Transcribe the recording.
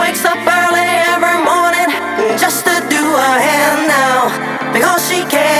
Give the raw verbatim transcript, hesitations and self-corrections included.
wakes up early every morning just to do her hair now because she can.